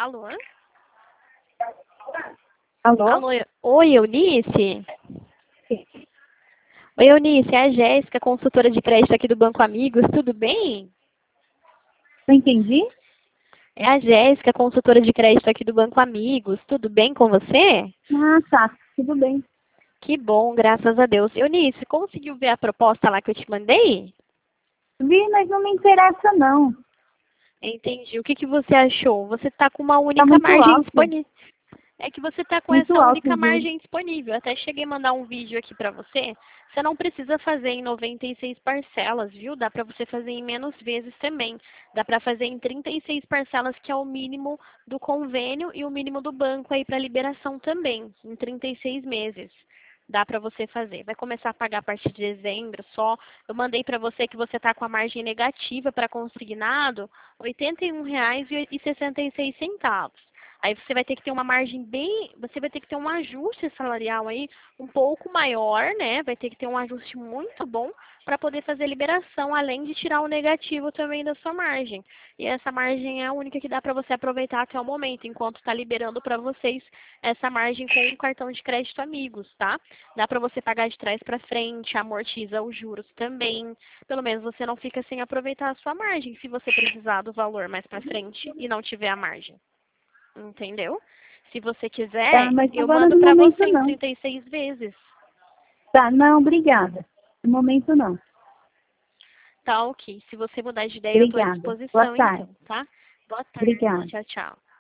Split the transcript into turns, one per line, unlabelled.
Alô?
Alô?
Alô? Oi, Eunice? Oi, Eunice, é a Jéssica, consultora de crédito aqui do Banco Amigos, tudo bem?
Não entendi?
É a Jéssica, consultora de crédito aqui do Banco Amigos, tudo bem com você?
Ah, tá. Tudo bem.
Que bom, graças a Deus. Eunice, conseguiu ver a proposta lá que eu te mandei?
Vi, mas não me interessa, não.
Entendi. O que que você achou? Você está com uma
Tá
única
muito
margem
alto.
disponível. É que você está com
Muito
essa
alto,
única
viu?
margem disponível. Até cheguei a mandar um vídeo aqui para você. Você não precisa fazer em 96 parcelas, viu? Dá para você fazer em menos vezes também. Dá para fazer em 36 parcelas, que é o mínimo do convênio e o mínimo do banco aí para liberação também, em 36 meses. Dá para você fazer. Vai começar a pagar a partir de dezembro só. Eu mandei para você que você está com a margem negativa para consignado, R$ 81,66. Aí você vai ter que ter uma margem você vai ter que ter um ajuste salarial aí um pouco maior, né? Vai ter que ter um ajuste muito bom para poder fazer a liberação, além de tirar o negativo também da sua margem. E essa margem é a única que dá para você aproveitar até o momento, enquanto está liberando para vocês essa margem com o cartão de crédito Amigos, tá? Dá para você pagar de trás para frente, amortiza os juros também. Pelo menos você não fica sem aproveitar a sua margem, se você precisar do valor mais para frente e não tiver a margem. Entendeu? Se você
Tá,
quiser,
mas
eu
agora
mando
no
para
momento
você em
não.
36 vezes.
Tá, não, obrigada. No momento não.
Tá ok. Se você mudar de ideia, eu estou à
Obrigada. Boa
disposição
tarde.
então, tá? Boa tarde.
Obrigada.
Tchau, tchau.